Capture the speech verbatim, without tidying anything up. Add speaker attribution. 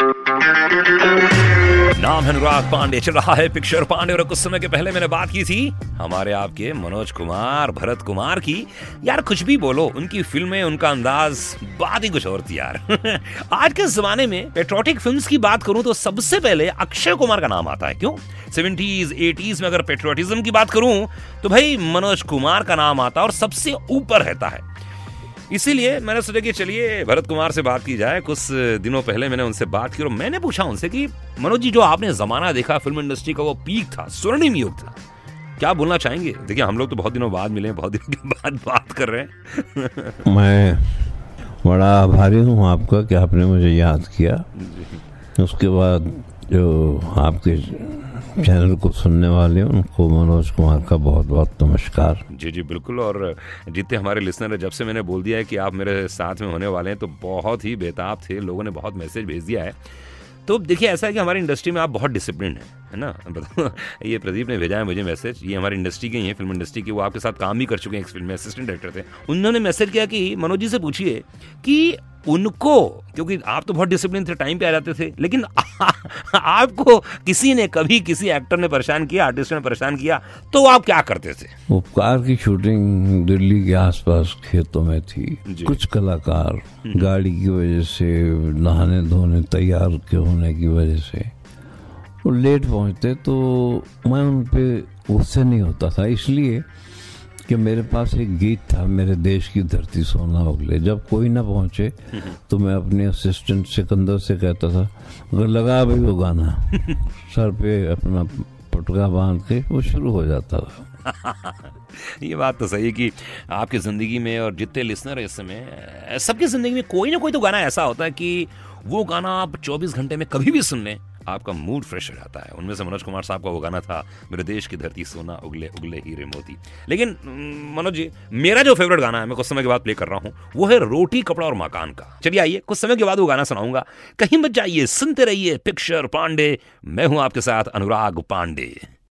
Speaker 1: नाम है अनुराग पांडे, चल रहा है पिक्चर पांडे। और कुछ समय के पहले मैंने बात की थी हमारे आपके मनोज कुमार, भरत कुमार की। यार कुछ भी बोलो, उनकी फिल्में, उनका अंदाज बात ही कुछ और थी यार। आज के जमाने में पेट्रियोटिक फिल्म्स की बात करूं तो सबसे पहले अक्षय कुमार का नाम आता है। क्यों? सेवेंटीज एटीज में अगर पेट्रियोटिज्म की बात करूं तो भाई मनोज कुमार का नाम आता है और सबसे ऊपर रहता है। इसीलिए मैंने सोचा कि चलिए भरत कुमार से बात की जाए। कुछ दिनों पहले मैंने उनसे बात की और मैंने पूछा उनसे कि मनोज जी, जो आपने जमाना देखा फिल्म इंडस्ट्री का, वो पीक था, स्वर्णिम युग था, क्या बोलना चाहेंगे? देखिए हम लोग तो बहुत दिनों बाद मिले हैं, बहुत दिनों के बाद बात कर रहे हैं।
Speaker 2: मैं बड़ा आभारी हूँ आपका कि आपने मुझे याद किया। उसके बाद जो आपके चैनल को सुनने वाले हैं उनको मनोज कुमार का बहुत बहुत नमस्कार।
Speaker 1: जी जी बिल्कुल। और जितने हमारे लिसनर है, जब से मैंने बोल दिया है कि आप मेरे साथ में होने वाले हैं तो बहुत ही बेताब थे, लोगों ने बहुत मैसेज भेज दिया है। तो देखिए ऐसा है कि हमारी इंडस्ट्री में आप बहुत डिसिप्लिन है है ना। ये प्रदीप ने भेजा है मुझे मैसेज, ये हमारी इंडस्ट्री के ही हैं, फिल्म इंडस्ट्री के, वो आपके साथ काम भी कर चुके हैं, एक फिल्म में असिस्टेंट डायरेक्टर थे। उन्होंने मैसेज किया कि मनोज जी से पूछिए कि उनको, क्योंकि आप तो बहुत डिसिप्लिन थे, टाइम पे आ जाते थे, लेकिन आ, आपको किसी ने कभी किसी एक्टर ने परेशान किया, आर्टिस्ट ने परेशान किया, तो आप क्या करते थे?
Speaker 2: उपकार की शूटिंग दिल्ली के आसपास खेतों में थी। कुछ कलाकार गाड़ी की वजह से, नहाने धोने तैयार के होने की वजह से वो लेट पहुंचते, तो मैं उन पे उससे नहीं होता था, इसलिए कि मेरे पास एक गीत था, मेरे देश की धरती सोना उगले। जब कोई ना पहुंचे तो मैं अपने असिस्टेंट सिकंदर से कहता था, अगर लगा भाई वो गाना, सर पे अपना पटका बांध के वो शुरू हो जाता था।
Speaker 1: ये बात तो सही है कि आपकी ज़िंदगी में और जितने लिसनर है इस समय, सबकी ज़िंदगी में कोई ना कोई तो गाना ऐसा होता है कि वो गाना आप चौबीस घंटे में कभी भी सुन लें, आपका मूड फ्रेश हो जाता है। उनमें से मनोज कुमार साहब का वो गाना था, मेरे देश की धरती सोना उगले उगले हीरे मोती। लेकिन मनोज जी, मेरा जो फेवरेट गाना है, मैं कुछ समय के बाद प्ले कर रहा हूँ, वो है रोटी कपड़ा और मकान का। चलिए आइए, कुछ समय के बाद वो गाना सुनाऊंगा, कहीं मत जाइए, सुनते रहिए पिक्चर पांडे। मैं हूं आपके साथ अनुराग पांडे।